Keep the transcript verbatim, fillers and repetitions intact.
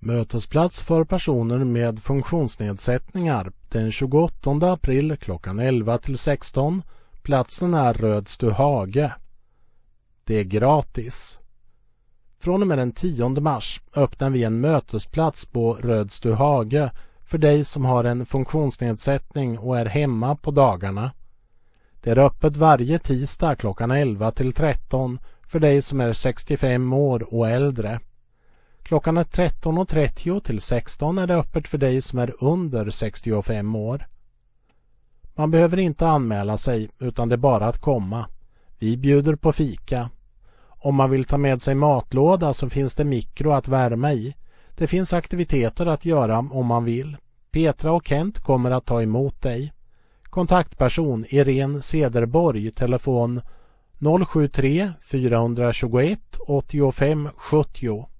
Mötesplats för personer med funktionsnedsättningar den tjugoåttonde april klockan elva till sexton. Platsen är Rödstuhage. Det är gratis. Från och med den tionde mars öppnar vi en mötesplats på Rödstuhage för dig som har en funktionsnedsättning och är hemma på dagarna. Det är öppet varje tisdag klockan elva till tretton för dig som är sextiofem år och äldre. Klockan är tretton och trettio till sexton är det öppet för dig som är under sextiofem år. Man behöver inte anmäla sig utan det är bara att komma. Vi bjuder på fika. Om man vill ta med sig matlåda så finns det mikro att värma i. Det finns aktiviteter att göra om man vill. Petra och Kent kommer att ta emot dig. Kontaktperson Irene Cederborg, telefon noll sju tre fyra två ett åtta fem sjuttio.